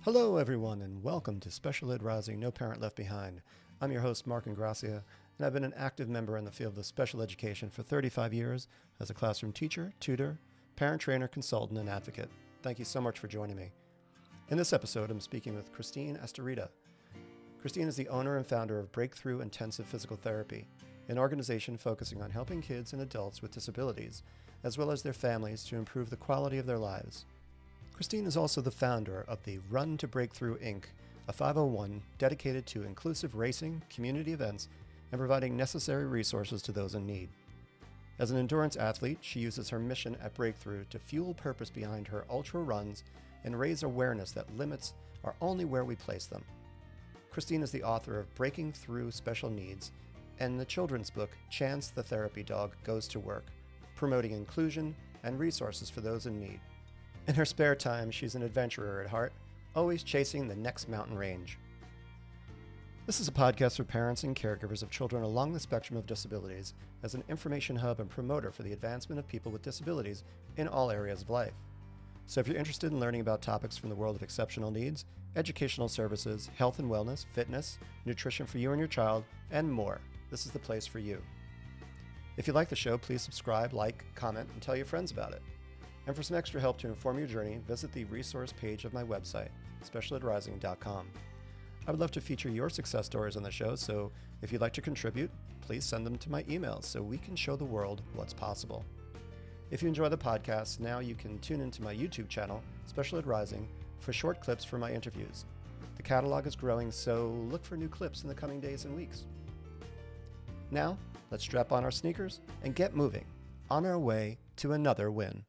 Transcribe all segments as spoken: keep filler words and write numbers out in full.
Hello, everyone, and welcome to Special Ed Rising No Parent Left Behind. I'm your host, Mark Ingracia, and I've been an active member in the field of special education for thirty-five years as a classroom teacher, tutor, parent trainer, consultant, and advocate. Thank you so much for joining me. In this episode, I'm speaking with Christine Astorita. Christine is the owner and founder of Breakthrough Intensive Physical Therapy, an organization focusing on helping kids and adults with disabilities, as well as their families, to improve the quality of their lives. Christine is also the founder of the Run to Breakthrough, Incorporated, a five oh one dedicated to inclusive racing, community events, and providing necessary resources to those in need. As an endurance athlete, she uses her mission at Breakthrough to fuel purpose behind her ultra runs and raise awareness that limits are only where we place them. Christine is the author of Breaking Through Special Needs and the children's book Chance the Therapy Dog Goes to Work, promoting inclusion and resources for those in need. In her spare time, she's an adventurer at heart, always chasing the next mountain range. This is a podcast for parents and caregivers of children along the spectrum of disabilities as an information hub and promoter for the advancement of people with disabilities in all areas of life. So if you're interested in learning about topics from the world of exceptional needs, educational services, health and wellness, fitness, nutrition for you and your child, and more, this is the place for you. If you like the show, please subscribe, like, comment, and tell your friends about it. And for some extra help to inform your journey, visit the resource page of my website, special ed rising dot com. I would love to feature your success stories on the show, so if you'd like to contribute, please send them to my email so we can show the world what's possible. If you enjoy the podcast, now you can tune into my YouTube channel, Special Ed Rising, for short clips from my interviews. The catalog is growing, so look for new clips in the coming days and weeks. Now, let's strap on our sneakers and get moving on our way to another win.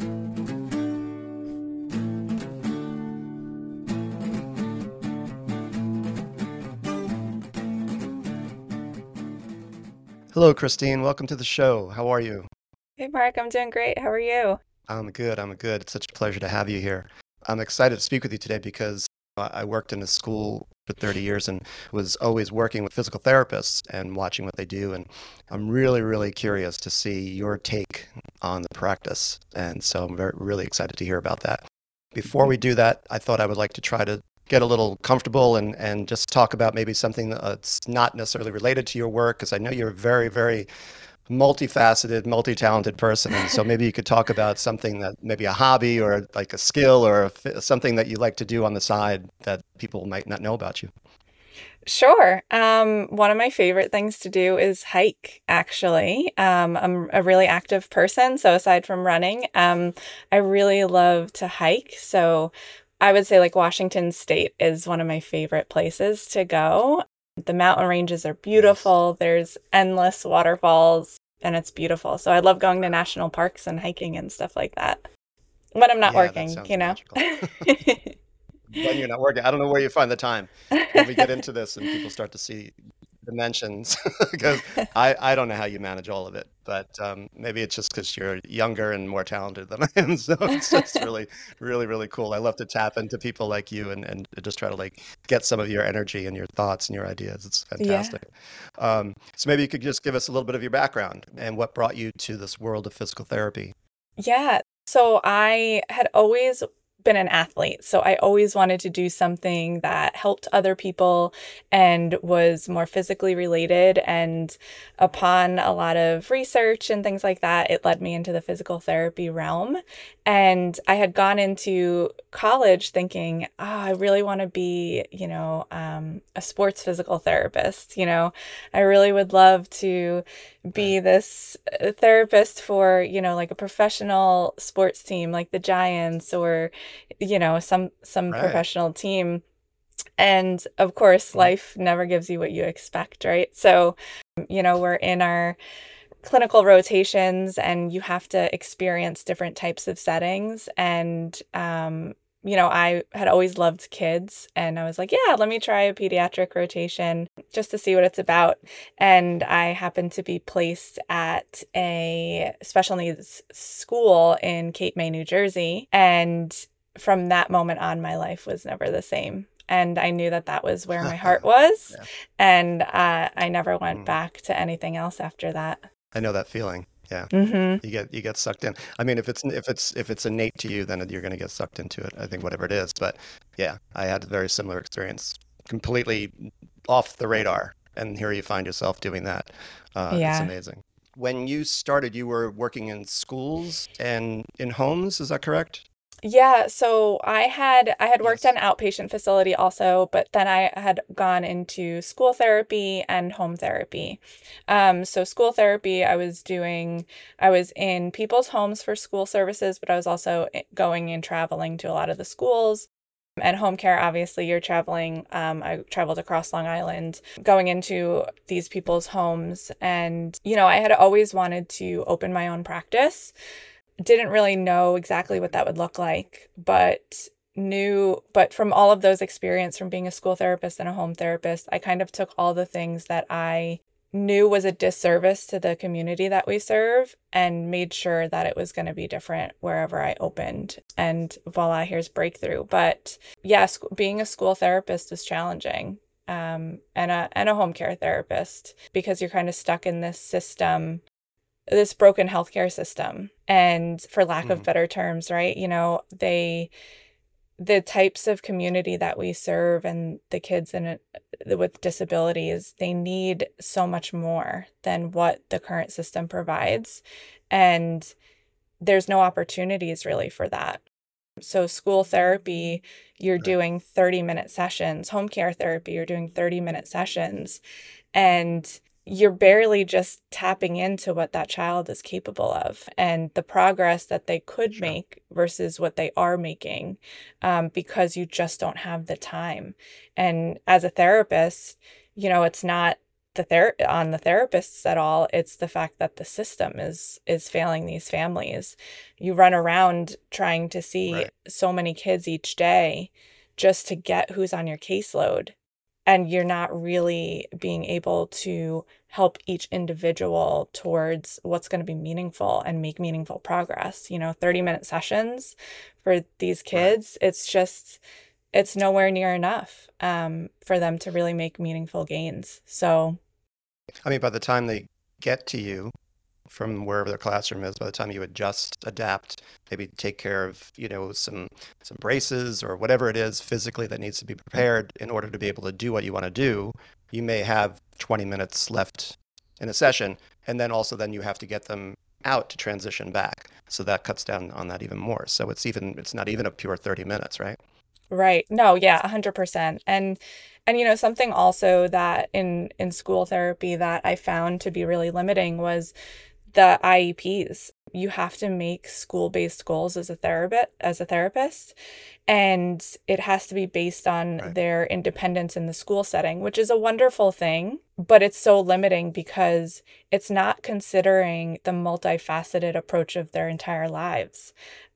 Hello, Christine. Welcome to the show. How are you? Hey, Mark. I'm doing great. How are you? I'm good. I'm good. It's such a pleasure to have you here. I'm excited to speak with you today because I worked in a school for thirty years and was always working with physical therapists and watching what they do. And I'm really, really curious to see your take on the practice. And so I'm very, really excited to hear about that. Before we do that, I thought I would like to try to get a little comfortable and, and just talk about maybe something that's not necessarily related to your work, because I know you're a very, very multifaceted, multi-talented person. And so maybe you could talk about something that maybe a hobby or like a skill or a, something that you like to do on the side that people might not know about you. Sure. Um, one of my favorite things to do is hike, actually. Um, I'm a really active person. So aside from running, um, I really love to hike. So I would say like Washington State is one of my favorite places to go. The mountain ranges are beautiful. There's endless waterfalls and it's beautiful. So I love going to national parks and hiking and stuff like that when I'm not Yeah, that working, sounds you know? magical. When you're not working, I don't know where you find the time when we get into this and people start to see dimensions, because I, I don't know how you manage all of it, but um, maybe it's just because you're younger and more talented than I am. So it's just really, really, really cool. I love to tap into people like you and, and just try to like get some of your energy and your thoughts and your ideas. It's fantastic. Yeah. Um, so maybe you could just give us a little bit of your background and what brought you to this world of physical therapy. Yeah. So I had always been an athlete. So I always wanted to do something that helped other people and was more physically related. And upon a lot of research and things like that, it led me into the physical therapy realm. And I had gone into college thinking, oh, I really want to be, you know, um, a sports physical therapist. You know, I really would love to be this therapist for, you know, like a professional sports team like the Giants or, you know, some some Right. professional team. And of course, life never gives you what you expect, right? So, you know, we're in our clinical rotations and you have to experience different types of settings. And, um, you know, I had always loved kids and I was like, yeah, let me try a pediatric rotation just to see what it's about. And I happened to be placed at a special needs school in Cape May, New Jersey. And from that moment on, my life was never the same. And I knew that that was where my heart was. Yeah. And uh, I never went mm. back to anything else after that. I know that feeling. Yeah. Mm-hmm. You get you get sucked in. I mean, if it's if it's if it's innate to you, then you're going to get sucked into it. I think whatever it is. But yeah, I had a very similar experience, completely off the radar, and here you find yourself doing that. Uh, it's Yeah. amazing. When you started, you were working in schools and in homes. Is that correct? Yeah, so I had I had worked at Yes. an outpatient facility also, but then I had gone into school therapy and home therapy. Um, so school therapy, I was doing, I was in people's homes for school services, but I was also i- going and traveling to a lot of the schools. And home care, obviously, you're traveling. Um, I traveled across Long Island, going into these people's homes. And, you know, I had always wanted to open my own practice. Didn't really know exactly what that would look like, but knew, but from all of those experience from being a school therapist and a home therapist, I kind of took all the things that I knew was a disservice to the community that we serve and made sure that it was going to be different wherever I opened. And voila, here's breakthrough. But yes, being a school therapist is challenging. Um, and a and a home care therapist because you're kind of stuck in this system, this broken healthcare system. And for lack of Hmm. better terms, right? You know, they, the types of community that we serve and the kids in it with disabilities, they need so much more than what the current system provides. And there's no opportunities really for that. So school therapy, you're Right. doing thirty minute sessions. Home care therapy, you're doing thirty minute sessions. And you're barely just tapping into what that child is capable of and the progress that they could Sure. make versus what they are making, um, because you just don't have the time. And as a therapist, you know, it's not the ther- on the therapists at all. It's the fact that the system is is failing these families. You run around trying to see Right. so many kids each day just to get who's on your caseload, and you're not really being able to help each individual towards what's going to be meaningful and make meaningful progress. You know, thirty minute sessions for these Right. kids, it's just, it's nowhere near enough um, for them to really make meaningful gains. So, I mean, by the time they get to you from wherever their classroom is, by the time you adjust, adapt, maybe take care of, you know, some some braces or whatever it is physically that needs to be prepared in order to be able to do what you want to do, you may have twenty minutes left in a session, and then also then you have to get them out to transition back. So that cuts down on that even more. So it's even it's not even a pure thirty minutes, right? right. No, yeah, one hundred percent. And and you know, something also that in in school therapy that I found to be really limiting was the I E Ps. You have to make school-based goals as a therapist, as a therapist, and it has to be based on Right. their independence in the school setting, which is a wonderful thing, but it's so limiting because it's not considering the multifaceted approach of their entire lives,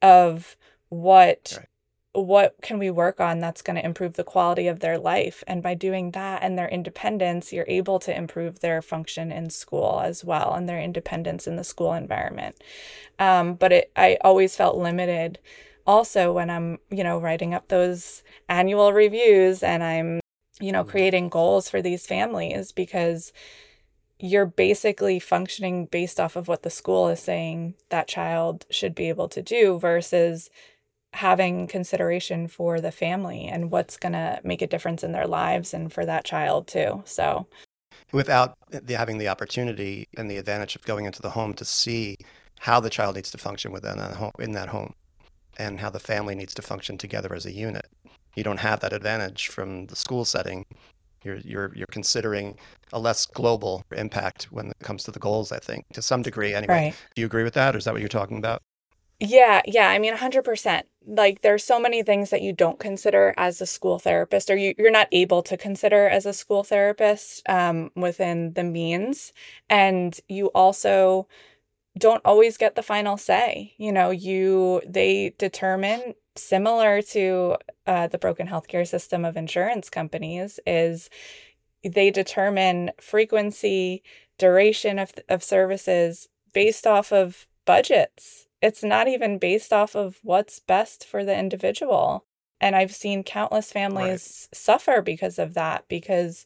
of what Right. what can we work on that's going to improve the quality of their life? And by doing that and their independence, you're able to improve their function in school as well and their independence in the school environment. Um, but it, I always felt limited also when I'm, you know, writing up those annual reviews and I'm, you know, Mhm. creating goals for these families because you're basically functioning based off of what the school is saying that child should be able to do versus having consideration for the family and what's going to make a difference in their lives and for that child too. So, Without the, having the opportunity and the advantage of going into the home to see how the child needs to function within that home, in that home, and how the family needs to function together as a unit. You don't have that advantage from the school setting. You're you're you're considering a less global impact when it comes to the goals, I think, to some degree anyway. right. Do you agree with that, or is that what you're talking about? Yeah, yeah, I mean one hundred percent. Like there's so many things that you don't consider as a school therapist or you you're not able to consider as a school therapist um within the means, and you also don't always get the final say. You know, you they determine similar to uh, the broken healthcare system of insurance companies is they determine frequency, duration of of services based off of budgets. It's not even based off of what's best for the individual. And I've seen countless Right. families suffer because of that, because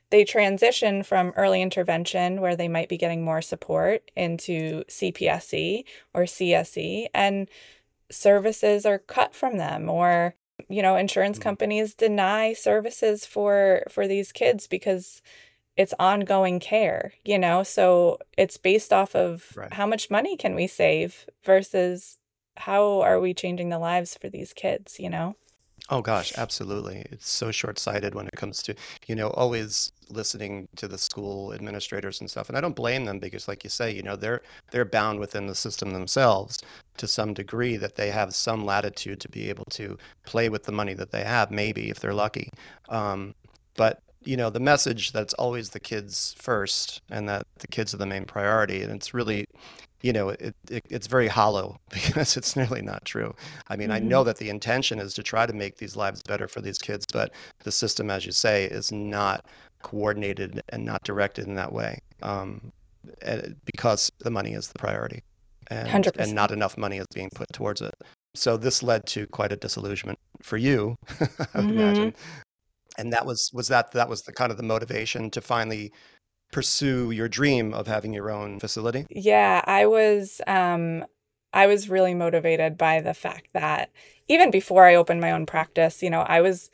they transition from early intervention, where they might be getting more support, into C P S E or C S E, and services are cut from them, or you know, insurance companies deny services for for these kids because it's ongoing care, you know? So it's based off of Right. how much money can we save versus how are we changing the lives for these kids, you know? Oh gosh, absolutely. It's so short-sighted when it comes to, you know, always listening to the school administrators and stuff. And I don't blame them because, like you say, you know, they're they're bound within the system themselves to some degree, that they have some latitude to be able to play with the money that they have, maybe if they're lucky. Um, but you know, the message that's always the kids first, and that the kids are the main priority, and it's really, you know, it, it it's very hollow because it's nearly not true. I mean, I Hmm. know that the intention is to try to make these lives better for these kids, but the system, as you say, is not coordinated and not directed in that way, um, and- because the money is the priority, and and not one hundred percent. enough money is being put towards it. So this led to quite a disillusionment for you, I would Hmm. imagine. And that was was that that was the kind of the motivation to finally pursue your dream of having your own facility? Yeah, I was um I was really motivated by the fact that even before I opened my own practice, you know, I was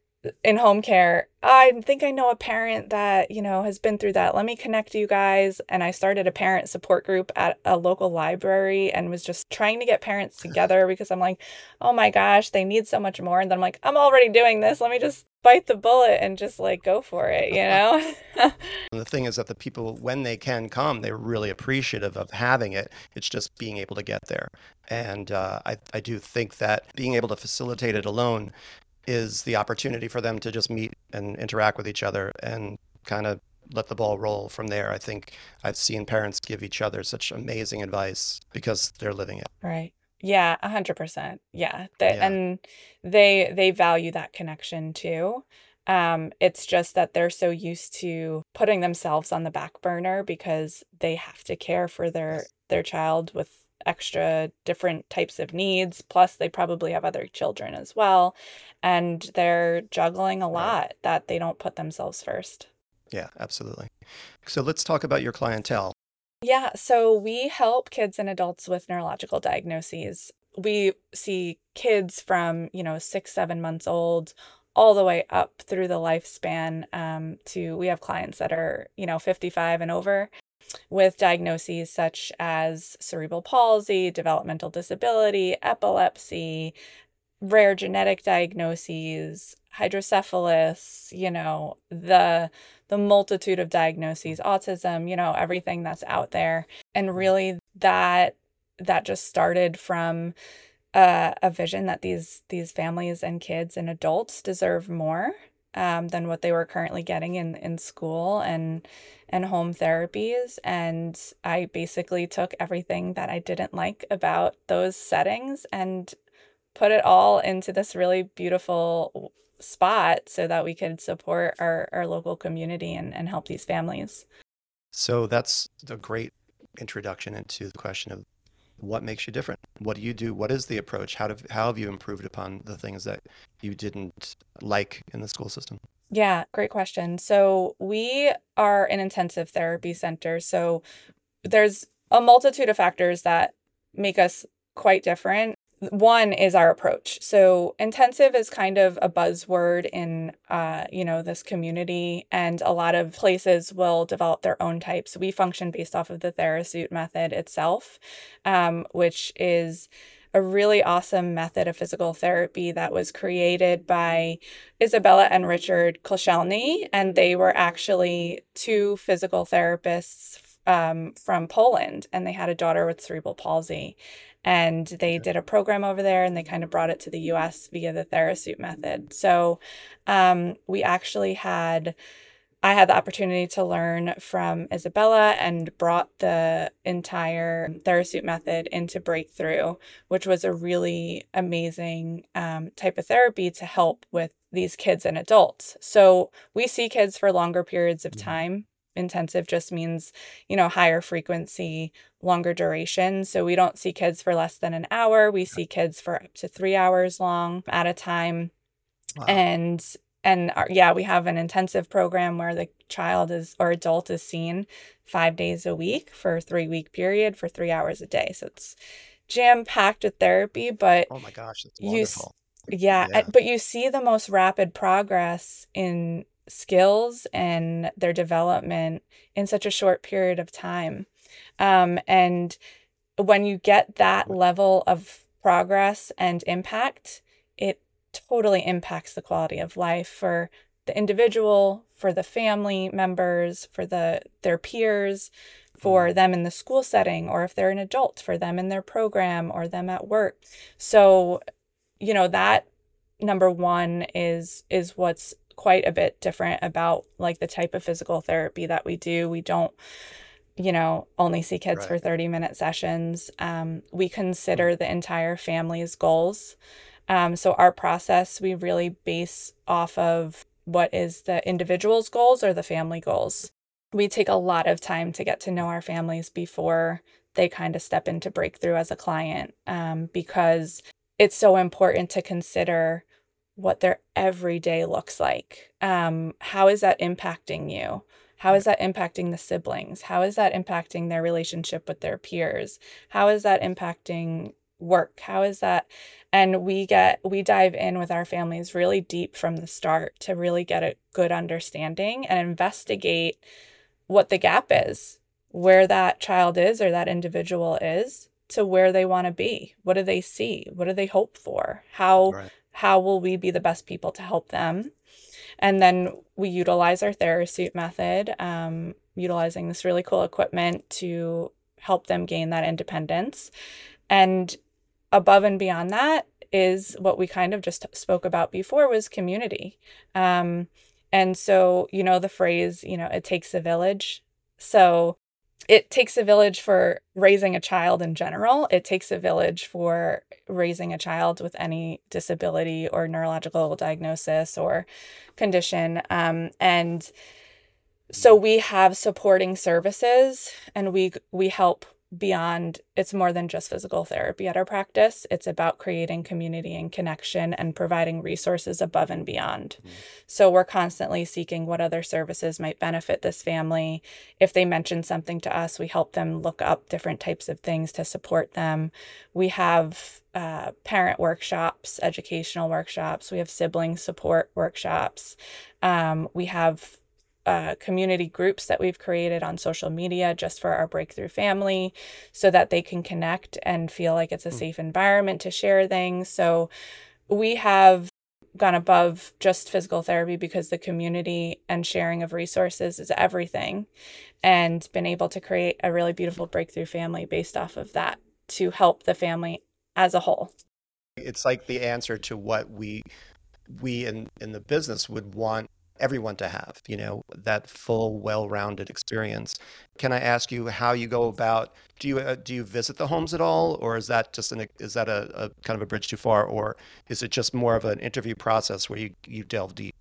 in home care. I think I know a parent that, you know, has been through that. Let me connect you guys. And I started a parent support group at a local library and was just trying to get parents together because I'm like, oh my gosh, they need so much more. And then I'm like, I'm already doing this. Let me just bite the bullet and just like go for it, you know? And the thing is that the people, when they can come, they're really appreciative of having it. It's just being able to get there. And uh, I, I do think that being able to facilitate it alone is the opportunity for them to just meet and interact with each other and kind of let the ball roll from there. I think I've seen parents give each other such amazing advice because they're living it. Right. Yeah, one hundred percent. Yeah. The, Yeah. and they they value that connection too. Um, it's just that they're so used to putting themselves on the back burner because they have to care for their Yes. their child with extra different types of needs. Plus, they probably have other children as well, and they're juggling a Right. lot that they don't put themselves first. Yeah, absolutely. So let's talk about your clientele. Yeah, so we help kids and adults with neurological diagnoses. We see kids from, you know, six, seven months old, all the way up through the lifespan. Um, to we have clients that are, you know, fifty-five and over with diagnoses such as cerebral palsy, developmental disability, epilepsy, rare genetic diagnoses, hydrocephalus, you know, the the multitude of diagnoses, autism, you know, everything that's out there. And Right. really that that just started from uh, a vision that these these families and kids and adults deserve more um, than what they were currently getting in in school and and home therapies. And I basically took everything that I didn't like about those settings and put it all into this really beautiful spot so that we could support our, our local community and, and help these families. So that's a great introduction into the question of what makes you different. What do you do? What is the approach? How, do, how have you improved upon the things that you didn't like in the school system? Yeah, great question. So we are an intensive therapy center. So there's a multitude of factors that make us quite different. One is our approach. So intensive is kind of a buzzword in uh, you know, this community, and a lot of places will develop their own types. We function based off of the TheraSuit method itself, um, which is a really awesome method of physical therapy that was created by Isabella and Richard Koscielny, and they were actually two physical therapists um, from Poland, and they had a daughter with cerebral palsy. And they Okay. did a program over there and they kind of brought it to the U S via the TheraSuit method. So um, we actually had, I had the opportunity to learn from Isabella and brought the entire TheraSuit method into Breakthrough, which was a really amazing um, type of therapy to help with these kids and adults. So we see kids for longer periods of Mhm. time. Intensive just means, you know, higher frequency, longer duration. So we don't see kids for less than an hour. We see kids for up to three hours long at a time. Wow. And and our, yeah, we have an intensive program where the child is or adult is seen five days a week for a three week period for three hours a day. So it's jam packed with therapy, but Oh my gosh, that's you, s- wonderful. yeah, Yeah. I- but you see the most rapid progress in skills and their development in such a short period of time. Um, and when you get that level of progress and impact, it totally impacts the quality of life for the individual, for the family members, for the their peers, for Mhm. them in the school setting, or if they're an adult, for them in their program or them at work. So, you know, that number one is is what's quite a bit different about like the type of physical therapy that we do. We don't, you know, only see kids for Right. thirty minute sessions. Um, we Mm. consider the entire family's goals. Um, so our process, we really base off of what is the individual's goals or the family goals. We take a lot of time to get to know our families before they kind of step into breakthrough as a client, um, because it's so important to consider what their everyday looks like. Um, how is that impacting you? How is Right. that impacting the siblings? How is that impacting their relationship with their peers? How is that impacting work? How is that? And we get, we dive in with our families really deep from the start to really get a good understanding and investigate what the gap is, where that child is or that individual is to where they want to be. What do they see? What do they hope for? How Right. how will we be the best people to help them? And then we utilize our TheraSuit method, um, utilizing this really cool equipment to help them gain that independence. And above and beyond that is what we kind of just spoke about before was community. Um, and so, you know, the phrase, you know, it takes a village. So it takes a village for raising a child in general. It takes a village for raising a child with any disability or neurological diagnosis or condition. Um, and so we have supporting services and we we help beyond. It's more than just physical therapy at our practice. It's about creating community and connection and providing resources above and beyond. Mm. So we're constantly seeking what other services might benefit this family. If they mention something to us, we help them look up different types of things to support them. We have uh, parent workshops, educational workshops. We have sibling support workshops. Um, we have uh, community groups that we've created on social media just for our breakthrough family so that they can connect and feel like it's a Mm. safe environment to share things. So we have gone above just physical therapy because the community and sharing of resources is everything, and been able to create a really beautiful breakthrough family based off of that to help the family as a whole. It's like the answer to what we we in in the business would want everyone to have, you know, that full, well-rounded experience. Can I ask you how you go about, do you uh, do you visit the homes at all, or is that just an is that a, a kind of a bridge too far, or is it just more of an interview process where you you delve deep?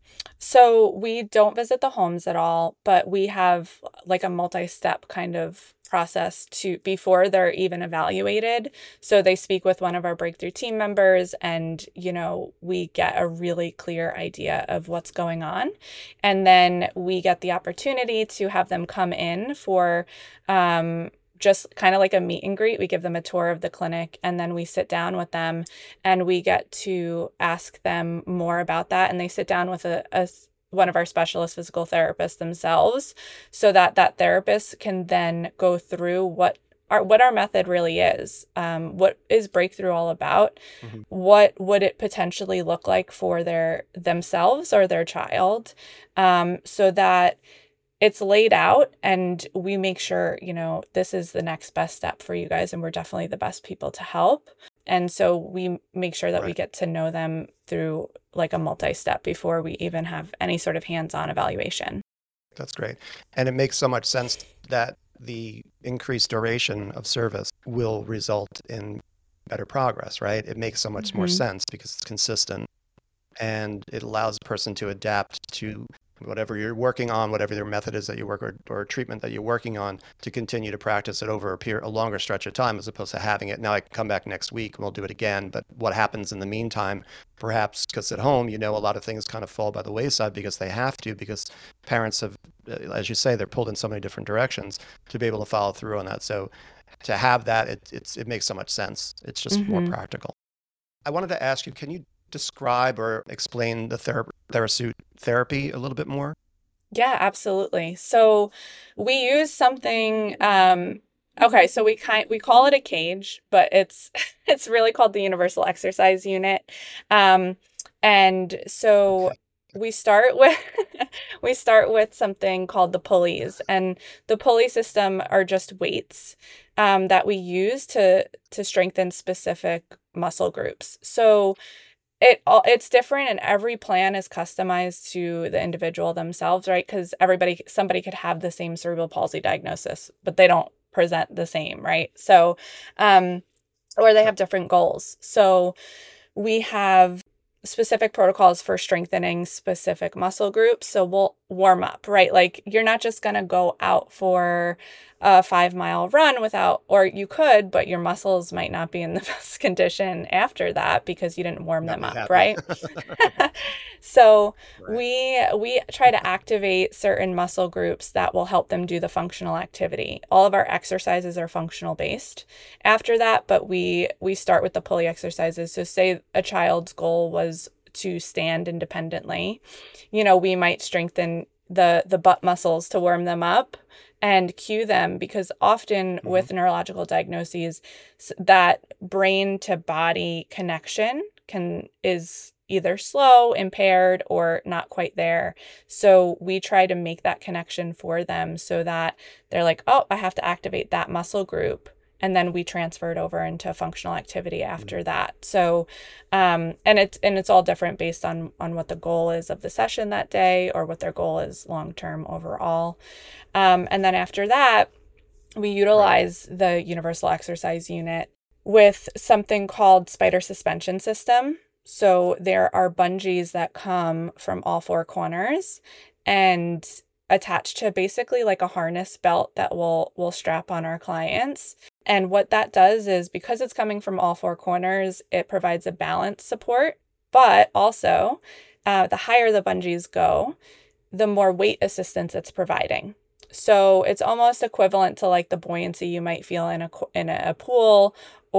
So we don't visit the homes at all, but we have like a multi-step kind of process to before they're even evaluated. So they speak with one of our breakthrough team members and, you know, we get a really clear idea of what's going on. And then we get the opportunity to have them come in for um just kind of like a meet and greet. We give them a tour of the clinic and then we sit down with them and we get to ask them more about that. And they sit down with a, a one of our specialist physical therapists themselves so that that therapist can then go through what our what our method really is. Um, what is breakthrough all about? Mhm. What would it potentially look like for their themselves or their child? Um, so that it's laid out and we make sure, you know, this is the next best step for you guys and we're definitely the best people to help. And so we make sure that we Right. get to know them through like a multi-step before we even have any sort of hands-on evaluation. That's great. And it makes so much sense that the increased duration of service will result in better progress, right? It makes so much more hmm sense because it's consistent and it allows a person to adapt to whatever you're working on, whatever your method is that you work or, or treatment that you're working on, to continue to practice it over a period, a longer stretch of time, as opposed to having it now I can come back next week and we'll do it again. But what happens in the meantime, perhaps because at home, you know, a lot of things kind of fall by the wayside because they have to, because parents have, as you say, they're pulled in so many different directions to be able to follow through on that. So to have that, it, it's, it makes so much sense. It's just more Mm-hmm. practical. I wanted to ask you, can you describe or explain the Thera- TheraSuit therapy a little bit more? Yeah, absolutely. So we use something, um, okay, so we kind we call it a cage, but it's it's really called the Universal Exercise Unit. Um, and so Okay. we start with we start with something called the pulleys, and the pulley system are just weights um, that we use to to strengthen specific muscle groups. So it all it's different, and every plan is customized to the individual themselves, right? Because everybody somebody could have the same cerebral palsy diagnosis, but they don't present the same, right? So, um, or they Sure. have different goals. So we have specific protocols for strengthening specific muscle groups. So we'll warm up, right? Like you're not just going to go out for a five mile run without, or you could, but your muscles might not be in the best condition after that because you didn't warm Not them be up, happy. right? So Right. we we try to activate certain muscle groups that will help them do the functional activity. All of our exercises are functional based after that, but we we start with the pulley exercises. So say a child's goal was to stand independently, you know, we might strengthen the the butt muscles to warm them up and cue them, because often Hmm. with neurological diagnoses, that brain to body connection can is either slow, impaired, or not quite there. So we try to make that connection for them so that they're like, oh, I have to activate that muscle group. And then we transfer it over into functional activity after that. So, um, and it's and it's all different based on on what the goal is of the session that day, or what their goal is long term overall. Um, and then after that, we Right. utilize the Universal Exercise Unit with something called Spider Suspension System. So there are bungees that come from all four corners and attached to basically like a harness belt that we'll we'll strap on our clients. And what that does is, because it's coming from all four corners, it provides a balance support, but also uh, the higher the bungees go, the more weight assistance it's providing. So it's almost equivalent to like the buoyancy you might feel in a in a pool,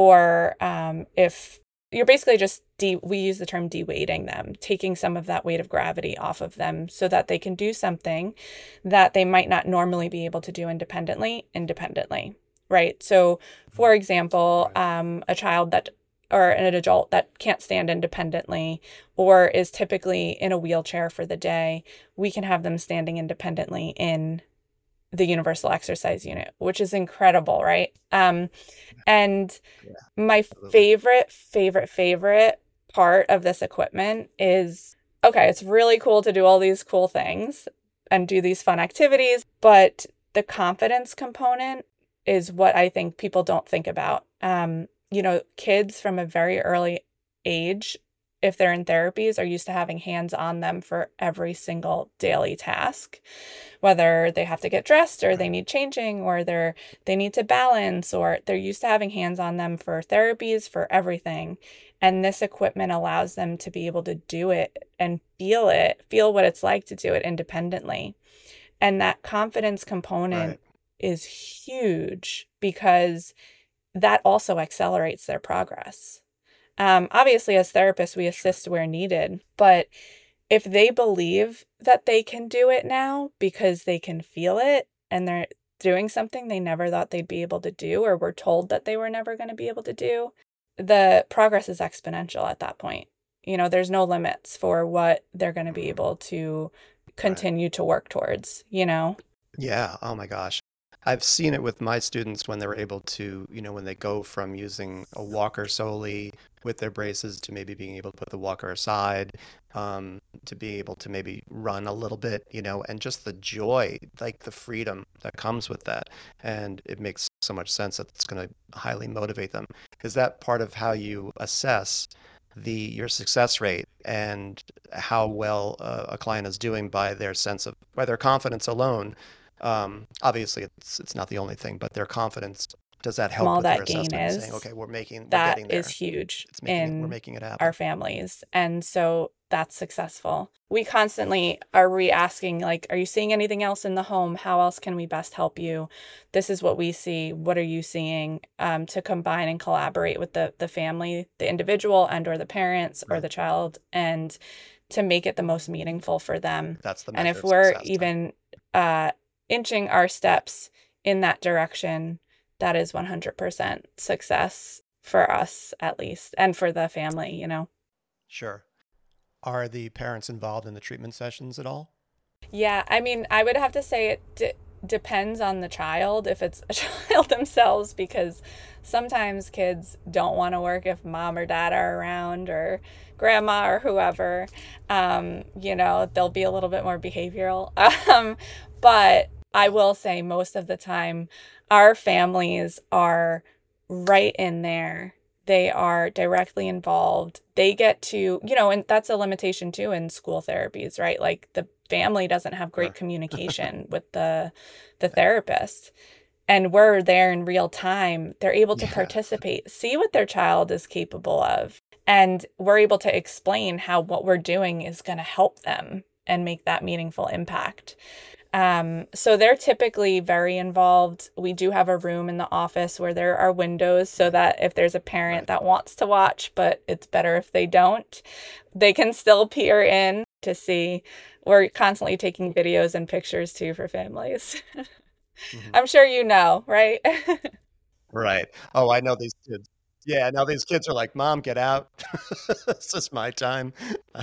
or um, if you're basically just de- we use the term de-weighting them, taking some of that weight of gravity off of them so that they can do something that they might not normally be able to do independently, independently, right? So, for example, Right. um, a child that or an adult that can't stand independently or is typically in a wheelchair for the day, we can have them standing independently in the Universal Exercise Unit, which is incredible, right? Um, and Yeah. my Absolutely. favorite, favorite, favorite part of this equipment is, okay, it's really cool to do all these cool things and do these fun activities, but the confidence component is what I think people don't think about. Um, you know, kids from a very early age, if they're in therapies, are used to having hands on them for every single daily task, whether they have to get dressed or they Right. need changing or they're they need to balance, or they're used to having hands on them for therapies, for everything. And this equipment allows them to be able to do it and feel it, feel what it's like to do it independently. And that confidence Right. component is huge because that also accelerates their progress. Um, obviously, as therapists, we Sure. assist where needed, but if they believe that they can do it now because they can feel it and they're doing something they never thought they'd be able to do, or were told that they were never going to be able to do, the progress is exponential at that point. You know, there's no limits for what they're going to be Hmm. able to Right. continue to work towards, you know? Yeah. Oh my gosh. I've seen it with my students when they're able to, you know, when they go from using a walker solely with their braces to maybe being able to put the walker aside, um, to be able to maybe run a little bit, you know, and just the joy, like the freedom that comes with that. And it makes so much sense that it's going to highly motivate them. Is that part of how you assess the your success rate and how well uh, a client is doing by their sense of by their confidence alone. Um, obviously, it's it's not the only thing, but their confidence, does that help Small with their that gain assessment and saying, is, okay, we're making we're that getting is there. huge It's making it we're in making it our happen. families. And so that's successful. We constantly are re-asking, like, are you seeing anything else in the home? How else can we best help you? This is what we see. What are you seeing? Um, to combine and collaborate with the the family, the individual and or the parents or Right. the child, and to make it the most meaningful for them. That's the And measure if of we're success then. even uh, inching our steps in that direction, that is one hundred percent success for us, at least, and for the family, you know? Sure. Are the parents involved in the treatment sessions at all? Yeah, I mean, I would have to say it d- depends on the child, if it's a child themselves, because sometimes kids don't want to work if mom or dad are around or grandma or whoever. Um, you know, they'll be a little bit more behavioral. Um, but I will say most of the time, our families are right in there. They are directly involved. They get to, you know, and that's a limitation too in school therapies, right? Like the family doesn't have great Sure. communication with the the Yeah. therapist. And we're there in real time. They're able to Yeah. participate, see what their child is capable of, and we're able to explain how what we're doing is going to help them and make that meaningful impact. Um, so they're typically very involved. We do have a room in the office where there are windows so Right. that if there's a parent Right. that wants to watch, but it's better if they don't, they can still peer in to see. We're constantly taking videos and pictures too for families. Mhm. I'm sure you know, right? Right. Oh, I know these kids. Yeah, now these kids are like, "Mom, get out. This is my time."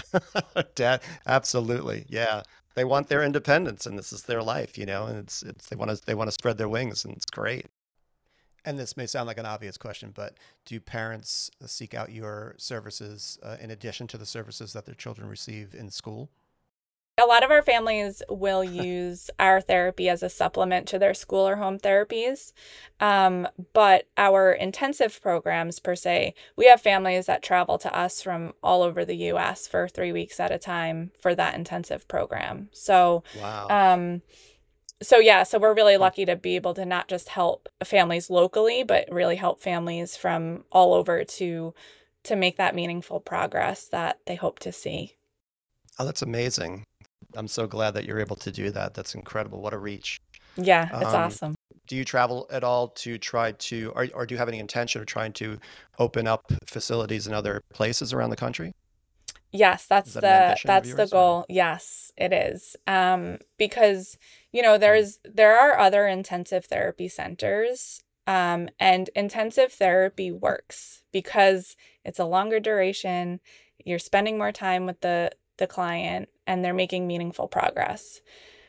Dad, absolutely. Yeah. They want their independence and this is their life, you know, and it's it's they want to they want to spread their wings and it's great. And this may sound like an obvious question, but do parents seek out your services uh, in addition to the services that their children receive in school? A lot of our families will use our therapy as a supplement to their school or home therapies. Um, but our intensive programs, per se, we have families that travel to us from all over the U S for three weeks at a time for that intensive program. So, Wow. um, so yeah, so we're really Hmm. lucky to be able to not just help families locally, but really help families from all over to to make that meaningful progress that they hope to see. Oh, that's amazing. I'm so glad that you're able to do that. That's incredible. What a reach. Yeah, it's Um, awesome. do you travel at all to try to, or, or do you have any intention of trying to open up facilities in other places around the country? Yes, Is that's that an the ambition of that's the yours or? goal. Yes, it is. Um, because, you know, Mhm. there's there are other intensive therapy centers, um, and intensive therapy works because it's a longer duration, you're spending more time with the the client, and they're making meaningful progress.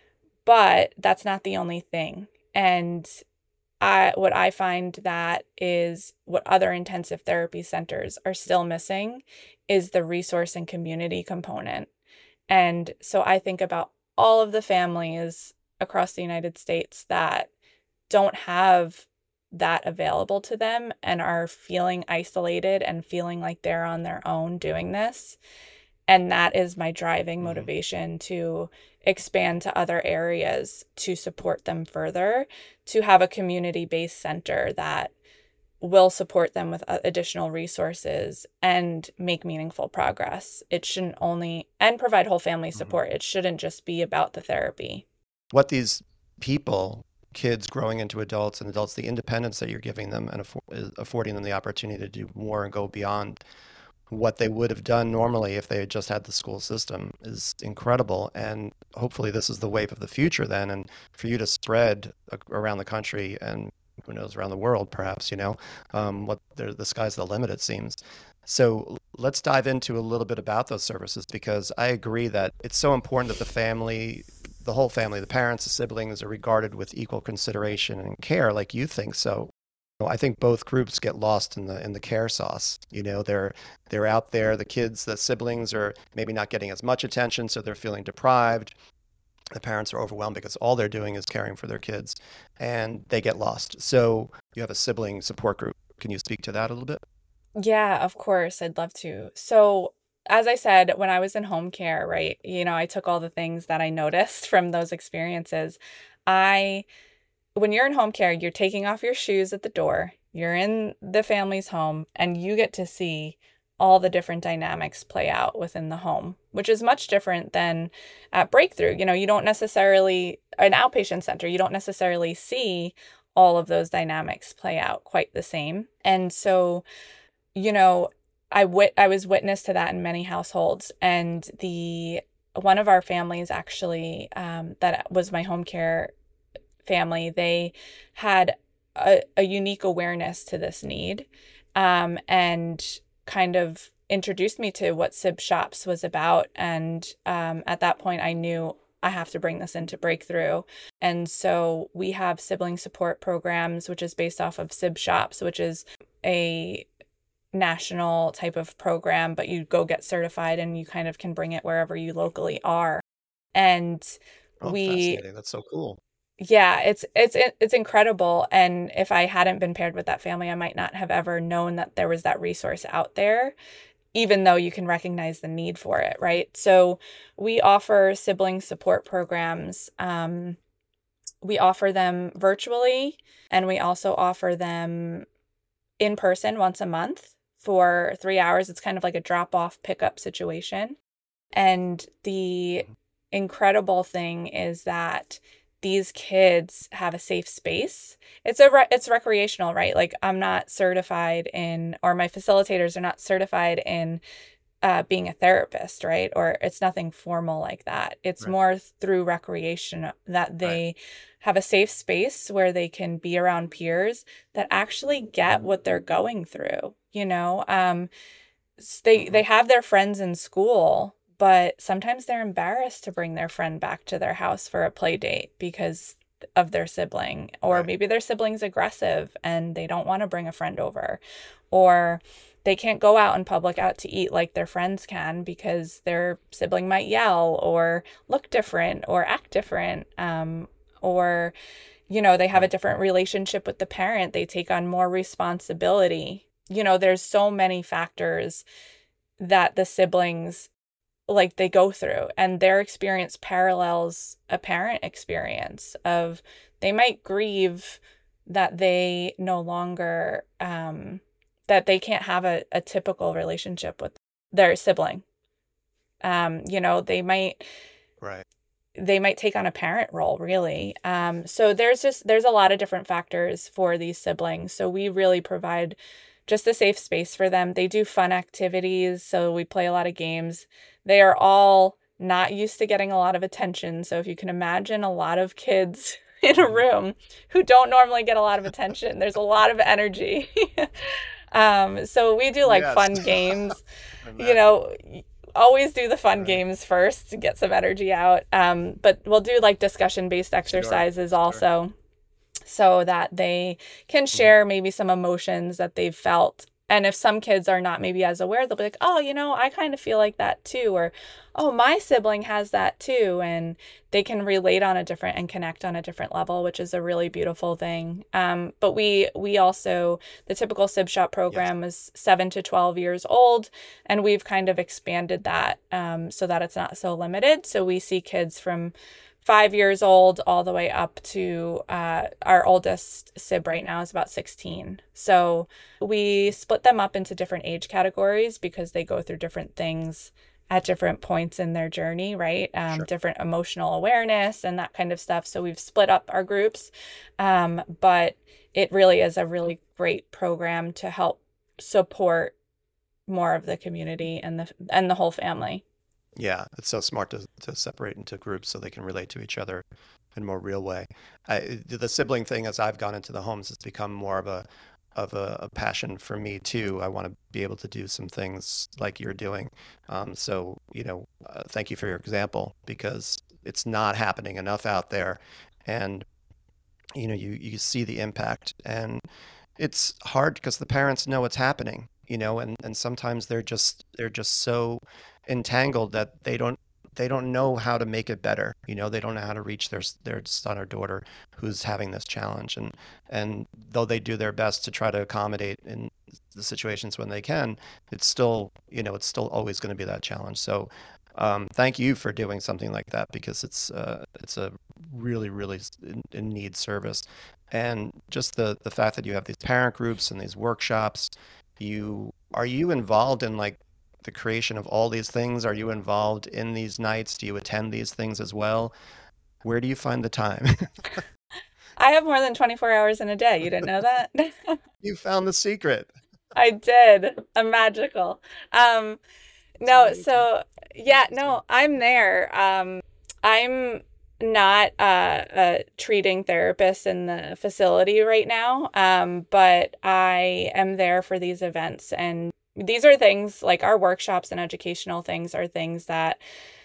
But that's not the only thing. And I what I find that is what other intensive therapy centers are still missing is the resource and community component. And so I think about all of the families across the United States that don't have that available to them and are feeling isolated and feeling like they're on their own doing this. And that is my driving Mhm. motivation to expand to other areas to support them further, to have a community-based center that will support them with a- additional resources and make meaningful progress. It shouldn't only, and provide whole family Mhm. support. It shouldn't just be about the therapy. What these people, kids growing into adults and adults, the independence that you're giving them and afford, affording them the opportunity to do more and go beyond what they would have done normally if they had just had the school system is incredible. And hopefully this is the wave of the future then. And for you to spread a- around the country and who knows, around the world, perhaps, you know, um, what the, the sky's the limit, it seems. So let's dive into a little bit about those services because I agree that it's so important that the family, the whole family, the parents, the siblings are regarded with equal consideration and care like you think so. I think both groups get lost in the in the care sauce. You know, they're they're out there, the kids, the siblings are maybe not getting as much attention, so they're feeling deprived. The parents are overwhelmed because all they're doing is caring for their kids and they get lost. So you have a sibling support group. Can you speak to that a little bit? Yeah, of course. I'd love to. So, as I said, when I was in home care, right, you know, I took all the things that I noticed from those experiences. I, when you're in home care, you're taking off your shoes at the door, you're in the family's home, and you get to see all the different dynamics play out within the home, which is much different than at Breakthrough. You know, you don't necessarily, an outpatient center, you don't necessarily see all of those dynamics play out quite the same. And so, you know, I wit I was witness to that in many households, and the one of our families actually, um, that was my home care family, they had a, a unique awareness to this need, um, and kind of introduced me to what S I B Shops was about. And um, at that point, I knew I have to bring this into Breakthrough. And so we have sibling support programs, which is based off of S I B Shops, which is a national type of program, but you go get certified and you kind of can bring it wherever you locally are. And Oh, we, fascinating. That's so cool. yeah, it's it's it's incredible. And if I hadn't been paired with that family, I might not have ever known that there was that resource out there, even though you can recognize the need for it, right? So we offer sibling support programs. Um, we offer them virtually, and we also offer them in person once a month for three hours. It's kind of like a drop off pickup situation. And the incredible thing is that these kids have a safe space. It's a re- it's recreational, right? Like, I'm not certified in, or my facilitators are not certified in uh, being a therapist, right? Or it's nothing formal like that. It's Right. more through recreation that they Right. have a safe space where they can be around peers that actually get what they're going through. You know, um, s- they Mhm. they have their friends in school, but sometimes they're embarrassed to bring their friend back to their house for a play date because of their sibling, or Right. maybe their sibling's aggressive and they don't want to bring a friend over, or they can't go out in public out to eat like their friends can because their sibling might yell or look different or act different, um, or you know, they have a Right. different relationship with the parent, they take on more responsibility. You know, there's so many factors that the siblings, like, they go through, and their experience parallels a parent experience of, they might grieve that they no longer um that they can't have a, a typical relationship with their sibling. Um you know, they might Right. they might take on a parent role, really. Um so there's just there's a lot of different factors for these siblings, so we really provide just a safe space for them. They do fun activities, so we play a lot of games. They are all not used to getting a lot of attention, so if you can imagine a lot of kids in a Mhm. room who don't normally get a lot of attention, there's a lot of energy. Um, so we do like Yes. fun games, I you imagine. know, y- always do the fun Right. games first to get some energy out. Um, but we'll do like discussion-based Sure. exercises Sure. also, so that they can Mhm. share maybe some emotions that they've felt. And if some kids are not maybe as aware, they'll be like, oh, you know, I kind of feel like that too. Or, oh, my sibling has that too. And they can relate on a different and connect on a different level, which is a really beautiful thing. Um, but we we also, the typical S I B Shop Yes. program is seven to twelve years old. And we've kind of expanded that, um, so that it's not so limited. So we see kids from five years old all the way up to uh, our oldest S I B right now is about sixteen. So we split them up into different age categories because they go through different things at different points in their journey, right? Um, Sure. different emotional awareness and that kind of stuff. So we've split up our groups, um, but it really is a really great program to help support more of the community and the and the whole family. Yeah, it's so smart to to separate into groups so they can relate to each other in a more real way. I, the sibling thing, as I've gone into the homes, has become more of a of a, a passion for me too. I want to be able to do some things like you're doing. Um, so, you know, uh, thank you for your example because it's not happening enough out there, and you know, you you see the impact, and it's hard because the parents know what's happening, you know, and and sometimes they're just they're just so entangled that they don't they don't know how to make it better. You know, they don't know how to reach their their son or daughter who's having this challenge. And and though they do their best to try to accommodate in the situations when they can, it's still, you know, it's still always going to be that challenge. So um, thank you for doing something like that, because it's uh, it's a really, really in, in need service. And just the the fact that you have these parent groups and these workshops, you are you involved in like the creation of all these things? Are you involved in these nights? Do you attend these things as well? Where do you find the time? I have more than twenty-four hours in a day. You didn't know that? You found the secret. I did. I'm magical. Um, It's no, amazing. so yeah, Amazing. no, I'm there. Um, I'm not uh, a treating therapist in the facility right now, um, but I am there for these events. And these are things like our workshops and educational things are things that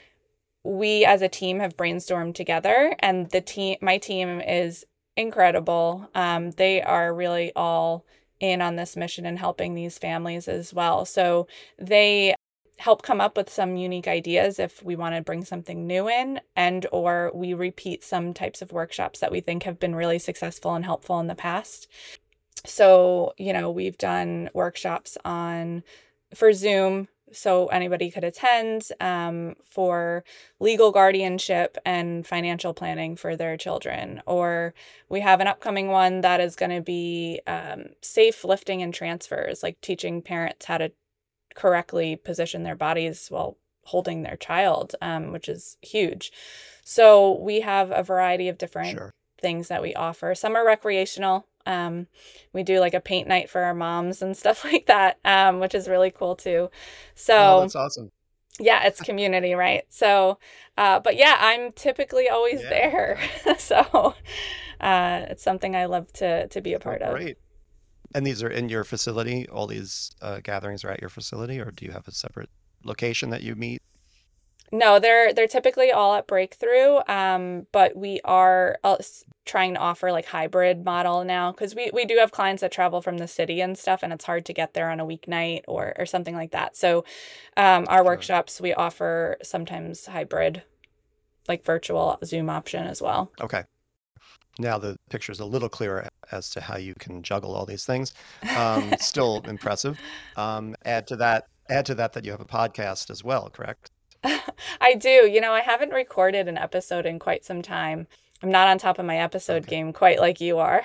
we as a team have brainstormed together. And the team, my team is incredible. Um, they are really all in on this mission and helping these families as well. So they help come up with some unique ideas if we want to bring something new in, and or we repeat some types of workshops that we think have been really successful and helpful in the past. So, you know, we've done workshops on for Zoom, so anybody could attend, um, for legal guardianship and financial planning for their children. Or we have an upcoming one that is going to be um, safe lifting and transfers, like teaching parents how to correctly position their bodies while holding their child, um, which is huge. So we have a variety of different Sure. things that we offer. Some are recreational. Um, we do like a paint night for our moms and stuff like that, um, which is really cool too. Oh, So that's awesome. yeah, it's community, right? So, uh, but yeah, I'm typically always Yeah, there. yeah. So uh, it's something I love to to be a Oh, part of. great. And these are in your facility? All these uh, gatherings are at your facility, or do you have a separate location that you meet? No, they're they're typically all at Breakthrough, um, but we are uh, s- trying to offer like hybrid model now because we we do have clients that travel from the city and stuff, and it's hard to get there on a weeknight or or something like that. So, um, our Sure. workshops we offer sometimes hybrid, like virtual Zoom option as well. Okay. Now the picture's a little clearer as to how you can juggle all these things. Um, still impressive. Um, add to that, add to that that you have a podcast as well, correct? I do. You know, I haven't recorded an episode in quite some time. I'm not on top of my episode Okay. game quite like you are.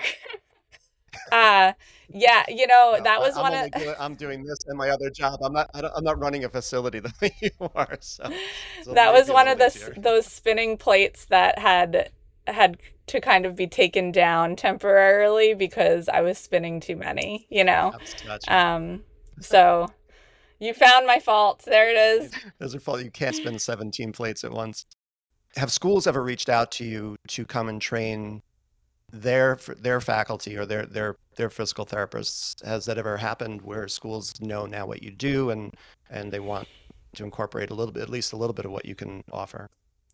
Uh, yeah, you know, Well, that I, was I'm one of only doing, I'm doing this and my other job. I'm not, I don't, I'm not running a facility the way you are, so so that was maybe a one of little the s- easier. those spinning plates that had had to kind of be taken down temporarily because I was spinning too many, you know. Gotcha. Gotcha. Um, so you found my fault. There it is. There's a fault. You can't spin seventeen plates at once. Have schools ever reached out to you to come and train their their faculty or their their their physical therapists? Has that ever happened where schools know now what you do and and they want to incorporate a little bit, at least a little bit of what you can offer?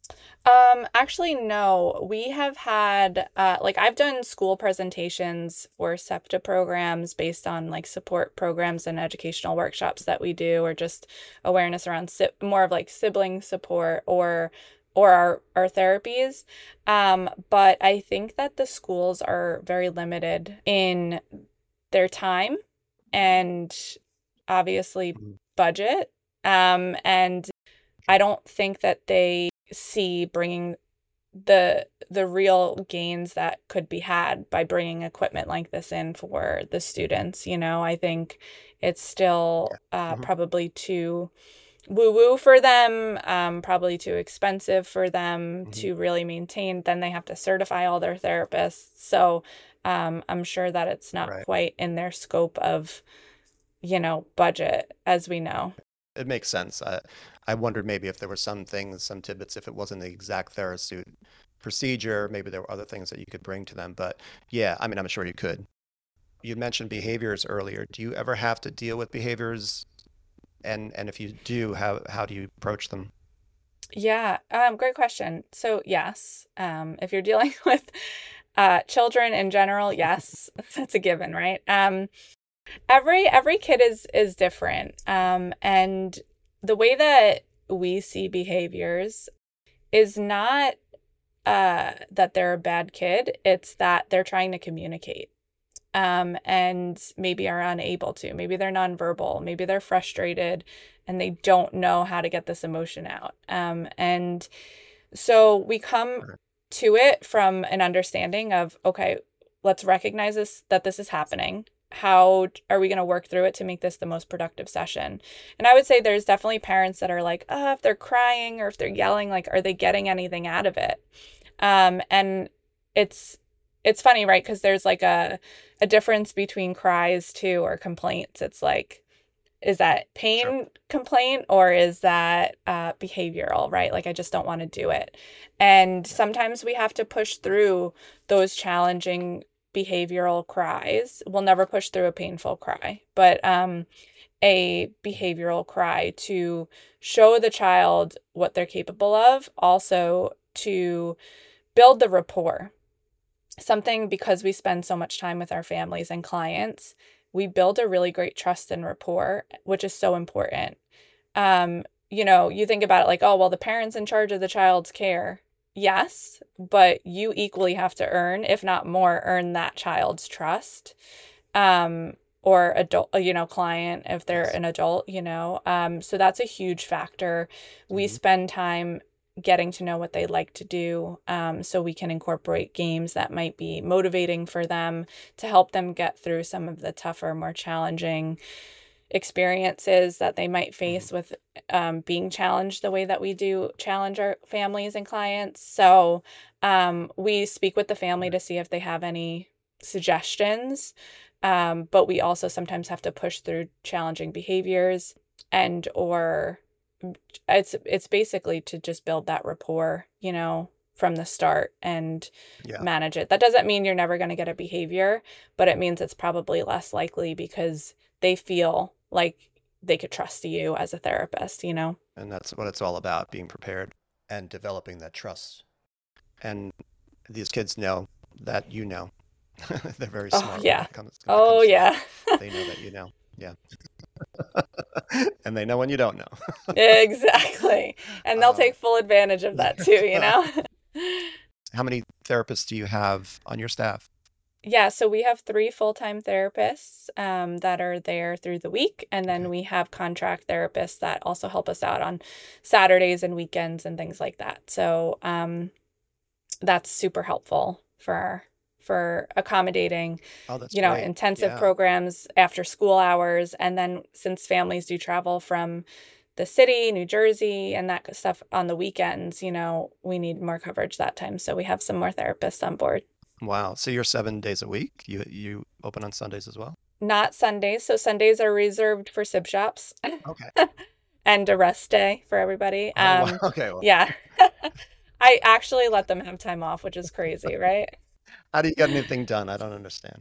Um, actually, no. We have had uh like I've done school presentations for SEPTA programs based on like support programs and educational workshops that we do, or just awareness around si more of like sibling support or or our our therapies. Um, but I think that the schools are very limited in their time and obviously Mhm. budget. Um, and I don't think that they see bringing the the real gains that could be had by bringing equipment like this in for the students. You know, I think it's Yeah. still uh, Hmm. probably too woo-woo for them, um, probably too expensive for them Hmm. to really maintain. Then they have to certify all their therapists. So um, I'm sure that it's not Right. quite in their scope of, you know, budget, as we know. It makes sense. I, I wondered maybe if there were some things, some tidbits, if it wasn't the exact TheraSuit procedure, maybe there were other things that you could bring to them. But yeah, I mean, I'm sure you could. You mentioned behaviors earlier. Do you ever have to deal with behaviors? And and if you do, how how do you approach them? Yeah, um, great question. So yes, um, if you're dealing with uh, children in general, yes, that's a given, right? Um, every every kid is is different, um, and the way that we see behaviors is not uh, that they're a bad kid. It's that they're trying to communicate um, and maybe are unable to. Maybe they're nonverbal. Maybe they're frustrated and they don't know how to get this emotion out. Um, and so we come to it from an understanding of, okay, let's recognize this, that this is happening. How are we going to work through it to make this the most productive session? And I would say there's definitely parents that are like, oh, if they're crying or if they're yelling, like, are they getting anything out of it? Um, and it's, it's funny, right? Because there's like a, a difference between cries too, or complaints. It's like, is that pain sure. complaint or is that uh, behavioral, right? Like, I just don't want to do it. And sometimes we have to push through those challenging behavioral cries. We'll never push through a painful cry, but um, a behavioral cry to show the child what they're capable of, also to build the rapport. Something, because we spend so much time with our families and clients, we build a really great trust and rapport, which is so important. Um, you know, you think about it like, oh, well, the parent's in charge of the child's care. Yes, but you equally have to earn, if not more, earn that child's trust. Um, or adult, you know, client, if they're yes. an adult, you know. Um, so that's a huge factor. Mm-hmm. We spend time getting to know what they like to do, um, so we can incorporate games that might be motivating for them to help them get through some of the tougher, more challenging experiences that they might face mm-hmm. with um, being challenged the way that we do challenge our families and clients. So um, we speak with the family to see if they have any suggestions, um, but we also sometimes have to push through challenging behaviors and or it's it's basically to just build that rapport, you know, from the start and yeah. manage it. That doesn't mean you're never going to get a behavior, but it means it's probably less likely because they feel like they could trust you as a therapist, you know? And that's what it's all about, being prepared and developing that trust. And these kids know that you know. They're very smart. Oh, yeah. When it comes, when oh, it comes yeah. to, they know that you know. Yeah. And they know when you don't know. Exactly. And they'll um, take full advantage of that too, you know? How many therapists do you have on your staff? Yeah, so we have three full-time therapists um, that are there through the week. And then okay. we have contract therapists that also help us out on Saturdays and weekends and things like that. So um, that's super helpful for our for accommodating, oh, that's you know, great. intensive yeah. programs after school hours. And then since families do travel from the city, New Jersey, and that stuff on the weekends, you know, we need more coverage that time. So we have some more therapists on board. Wow. So you're seven days a week? You you open on Sundays as well? Not Sundays. So Sundays are reserved for sib shops. Okay. And a rest day for everybody. Oh, um, wow. Okay. Well. Yeah. I actually let them have time off, which is crazy, right? How do you get anything done? I don't understand.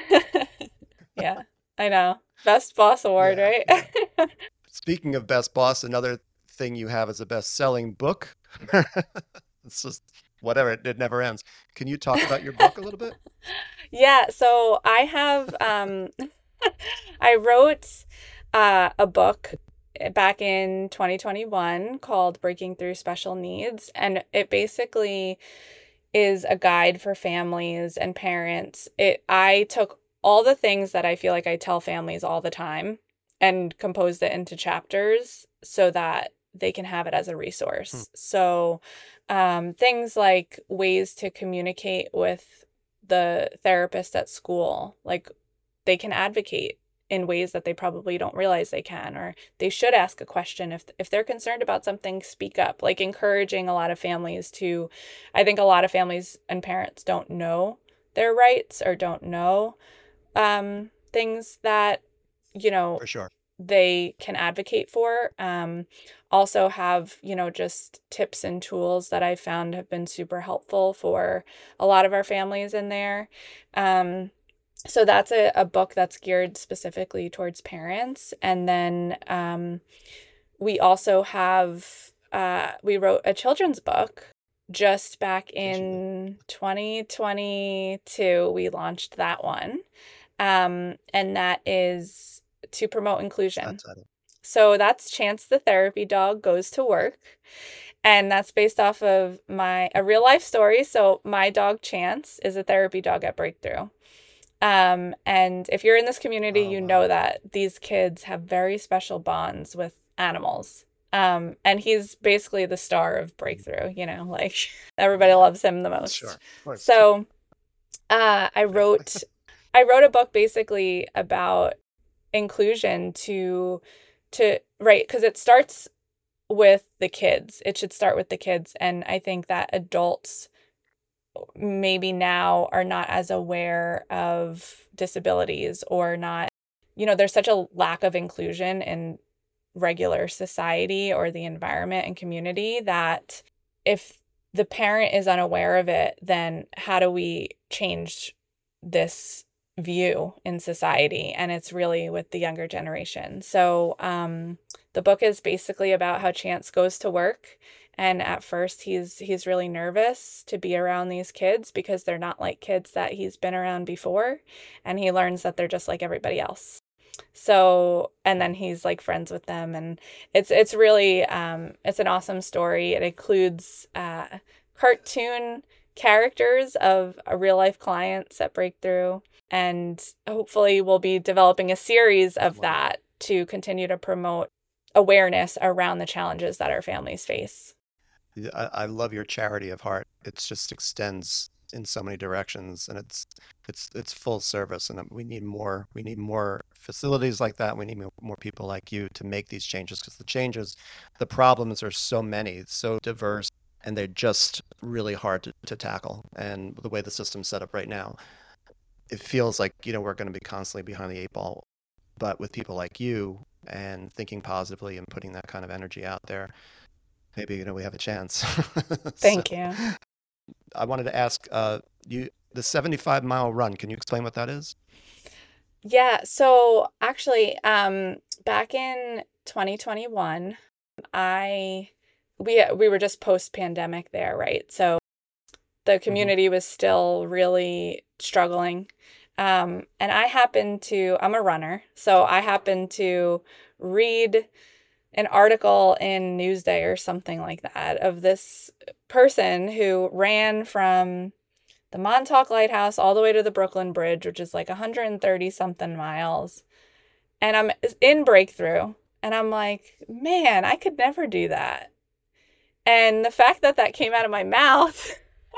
Yeah, I know. Best boss award, yeah, right? Yeah. Speaking of best boss, another thing you have is a best-selling book. It's just whatever, it, it never ends. Can you talk about your book a little bit? Yeah, so I have, um, I wrote uh, a book back in twenty twenty-one called Breaking Through Special Needs. And it basically is a guide for families and parents. It I took all the things that I feel like I tell families all the time and composed it into chapters so that they can have it as a resource. Hmm. So um, things like ways to communicate with the therapist at school, like they can advocate in ways that they probably don't realize they can, or they should ask a question. If if they're concerned about something, speak up, like encouraging a lot of families to, I think a lot of families and parents don't know their rights or don't know um, things that, you know, for sure, they can advocate for. Um, also have, you know, just tips and tools that I found have been super helpful for a lot of our families in there. Um, So that's a, a book that's geared specifically towards parents. And then um, we also have, uh, we wrote a children's book just back in twenty twenty-two. We launched that one. Um, and that is to promote inclusion. So that's Chance the Therapy Dog Goes to Work. And that's based off of my a real life story. So my dog Chance is a therapy dog at Breakthrough. Um, and if you're in this community, Oh, you wow. know that these kids have very special bonds with animals. Um, and he's basically the star of Breakthrough, you know, like everybody loves him the most. Sure. Of course. So uh, I wrote I wrote a book basically about inclusion to to right, because it starts with the kids. It should start with the kids. And I think that adults maybe now are not as aware of disabilities or not, you know, there's such a lack of inclusion in regular society or the environment and community that if the parent is unaware of it, then how do we change this view in society? And it's really with the younger generation. So um, the book is basically about how Chance goes to work. And at first he's he's really nervous to be around these kids because they're not like kids that he's been around before. And he learns that they're just like everybody else. So, and then he's like friends with them, and it's it's really um it's an awesome story. It includes uh cartoon characters of a real life clients at Breakthrough, and hopefully we'll be developing a series of that to continue to promote awareness around the challenges that our families face. I, I love your charity of heart. It just extends in so many directions, and it's it's it's full service, and we need more we need more facilities like that. We need more people like you to make these changes, because the changes, the problems are so many, so diverse, and they're just really hard to, to tackle. And the way the system's set up right now, it feels like, you know, we're going to be constantly behind the eight ball. But with people like you and thinking positively and putting that kind of energy out there, maybe, you know, we have a chance. Thank So, you. I wanted to ask uh, you, the seventy-five mile run. Can you explain what that is? Yeah, so actually, um, back in twenty twenty-one, I we we were just post-pandemic there, right? So the Hmm. community was still really struggling. Um, and I happened to, I'm a runner, so I happened to read an article in Newsday or something like that of this person who ran from the Montauk Lighthouse all the way to the Brooklyn Bridge, which is like one hundred thirty something miles. And I'm in Breakthrough, and I'm like, man, I could never do that. And the fact that that came out of my mouth,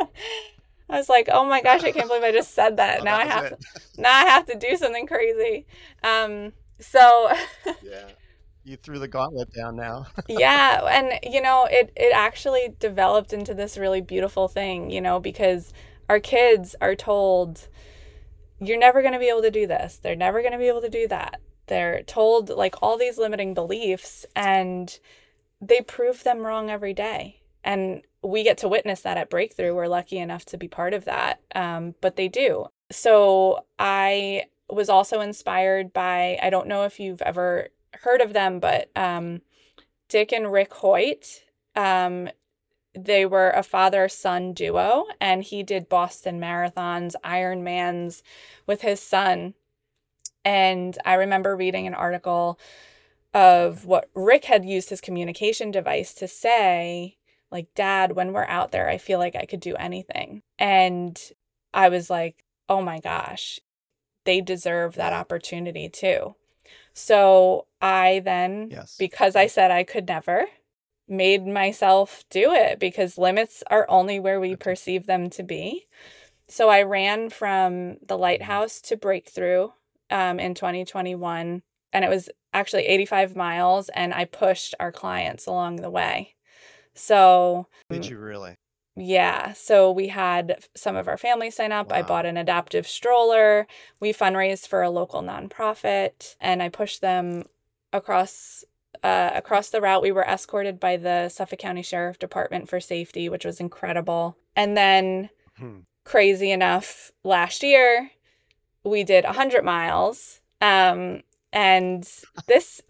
I was like, oh my gosh, I can't believe I just said that. Oh, Now that I was have it. to, now I have to do something crazy. Um, so Yeah. You threw the gauntlet down now. yeah, and you know, it it actually developed into this really beautiful thing, you know, because our kids are told you're never going to be able to do this. They're never going to be able to do that. They're told like all these limiting beliefs, and they prove them wrong every day. And we get to witness that at Breakthrough. We're lucky enough to be part of that. Um, but they do. So I was also inspired by, I don't know if you've ever heard of them, but um, Dick and Rick Hoyt. Um, they were a father-son duo, and he did Boston marathons, Ironmans with his son. And I remember reading an article of what Rick had used his communication device to say, like, Dad, when we're out there, I feel like I could do anything. And I was like, oh my gosh, they deserve that Yeah. opportunity too. So I then, Yes. because I said I could never, made myself do it, because limits are only where we perceive them to be. So I ran from the Lighthouse to Breakthrough um, in twenty twenty-one, and it was actually eighty-five miles, and I pushed our clients along the way. So Did you really? yeah, so we had some of our family sign up. I Wow. bought an adaptive stroller. We fundraised for a local nonprofit, and I pushed them across uh, across the route. We were escorted by the Suffolk County Sheriff Department for safety, which was incredible. And then, Hmm. crazy enough, last year we did one hundred miles. Um, and this,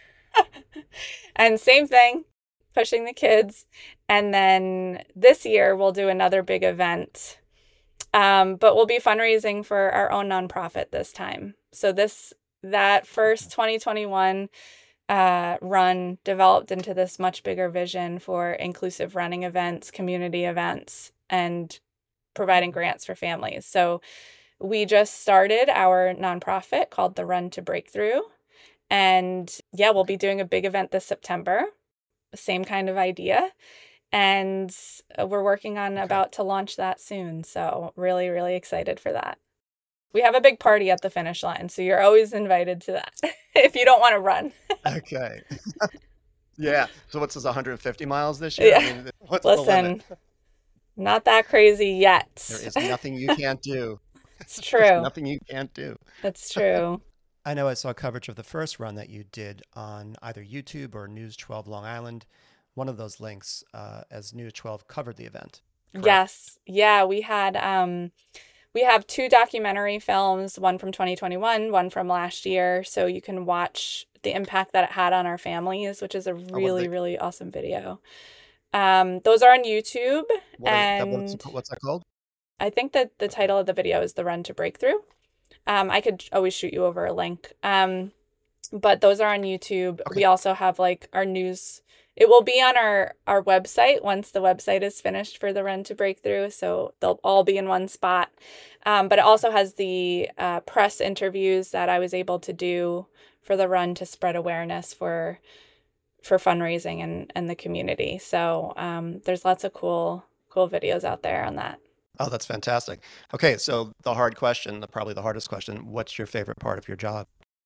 and same thing, pushing the kids. And then this year we'll do another big event. Um, but we'll be fundraising for our own nonprofit this time. So this, that first twenty twenty-one uh, run developed into this much bigger vision for inclusive running events, community events, and providing grants for families. So we just started our nonprofit called the Run to Breakthrough. And yeah, we'll be doing a big event this September, same kind of idea. And we're working on Okay. about to launch that soon. So really, really excited for that. We have a big party at the finish line, so you're always invited to that if you don't want to run. Okay. Yeah. So what's this, one hundred fifty miles this year? I Yeah. mean, what's Listen, the limit? Not that crazy yet. There is nothing you can't do. It's There's true. nothing you can't do. That's true. I know I saw coverage of the first run that you did on either YouTube or News twelve Long Island. One of those links, uh, as News twelve covered the event. Correct? Yes. Yeah, we had um we have two documentary films, one from twenty twenty-one, one from last year, so you can watch the impact that it had on our families, which is a Oh, what are really, they? really awesome video. Um, those are on YouTube, What are they, that, what's, and what's that called? I think that the Okay. title of the video is The Run to Breakthrough. Um, I could always shoot you over a link. Um, but those are on YouTube. Okay. We also have like our news. It will be on our, our website once the website is finished for the Run to Breakthrough. So they'll all be in one spot. Um, but it also has the uh, press interviews that I was able to do for the run to spread awareness for for fundraising and, and the community. So um, there's lots of cool cool videos out there on that. Oh, that's fantastic. Okay, so the hard question, the, probably the hardest question, what's your favorite part of your job?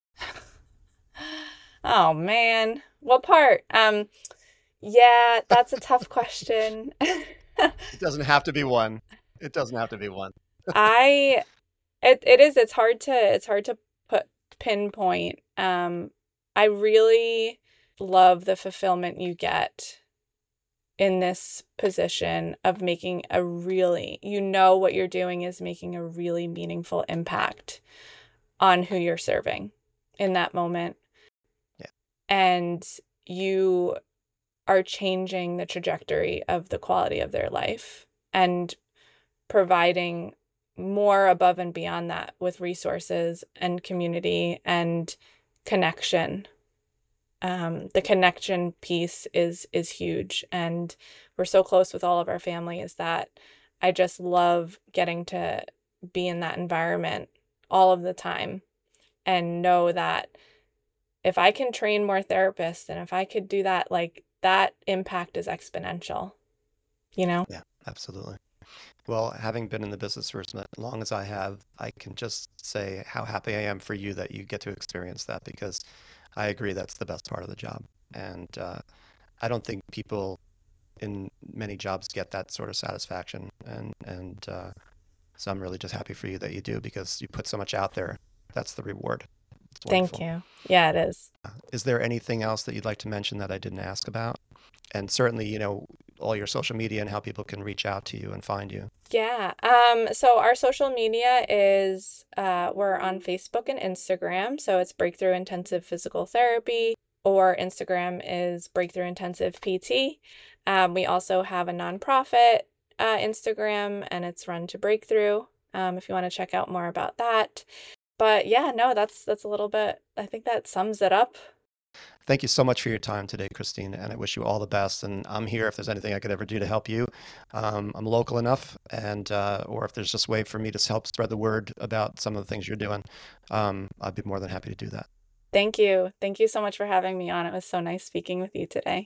Oh man, what part? Um, yeah, that's a tough question. It doesn't have to be one. It doesn't have to be one. I it it is it's hard to it's hard to put pinpoint. Um, I really love the fulfillment you get in this position of making a really, you know, what you're doing is making a really meaningful impact on who you're serving in that moment. Yeah. And you are changing the trajectory of the quality of their life and providing more above and beyond that with resources and community and connection. Um, the connection piece is is huge, and we're so close with all of our families that I just love getting to be in that environment all of the time and know that if I can train more therapists and if I could do that, like that impact is exponential, you know? Yeah, absolutely. Well, having been in the business for as long as I have, I can just say how happy I am for you that you get to experience that, because I agree that's the best part of the job. And uh, I don't think people in many jobs get that sort of satisfaction. And, and uh, so I'm really just happy for you that you do, because you put so much out there. That's the reward. It's Thank wonderful. you. Yeah, it is. Is there anything else that you'd like to mention that I didn't ask about? And certainly, you know, all your social media and how people can reach out to you and find you. Yeah. Um, so our social media is uh, we're on Facebook and Instagram. So it's Breakthrough Intensive Physical Therapy, or Instagram is Breakthrough Intensive P T. Um, we also have a nonprofit uh, Instagram, and it's Run to Breakthrough. Um, if you want to check out more about that. But yeah, no, that's that's a little bit. I think that sums it up. Thank you so much for your time today, Christine, and I wish you all the best. And I'm here if there's anything I could ever do to help you. Um, I'm local enough, and uh, or if there's just a way for me to help spread the word about some of the things you're doing, um, I'd be more than happy to do that. Thank you. Thank you so much for having me on. It was so nice speaking with you today.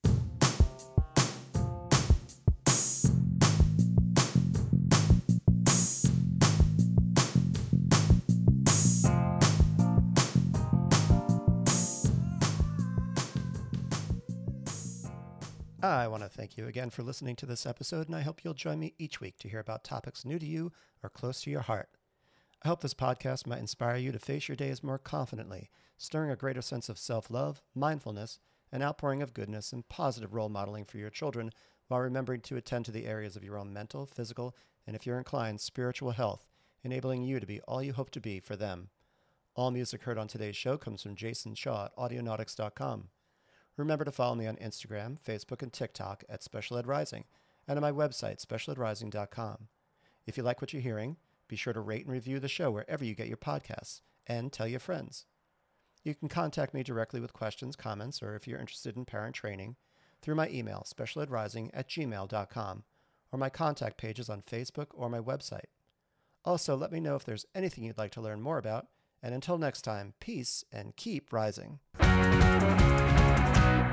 I want to thank you again for listening to this episode, and I hope you'll join me each week to hear about topics new to you or close to your heart. I hope this podcast might inspire you to face your days more confidently, stirring a greater sense of self-love, mindfulness, and outpouring of goodness and positive role modeling for your children, while remembering to attend to the areas of your own mental, physical, and if you're inclined, spiritual health, enabling you to be all you hope to be for them. All music heard on today's show comes from Jason Shaw at audionautics dot com. Remember to follow me on Instagram, Facebook, and TikTok at Special Ed Rising, and on my website, special ed rising dot com. If you like what you're hearing, be sure to rate and review the show wherever you get your podcasts, and tell your friends. You can contact me directly with questions, comments, or if you're interested in parent training, through my email, specialedrising at gmail dot com, or my contact pages on Facebook or my website. Also, let me know if there's anything you'd like to learn more about, and until next time, peace and keep rising.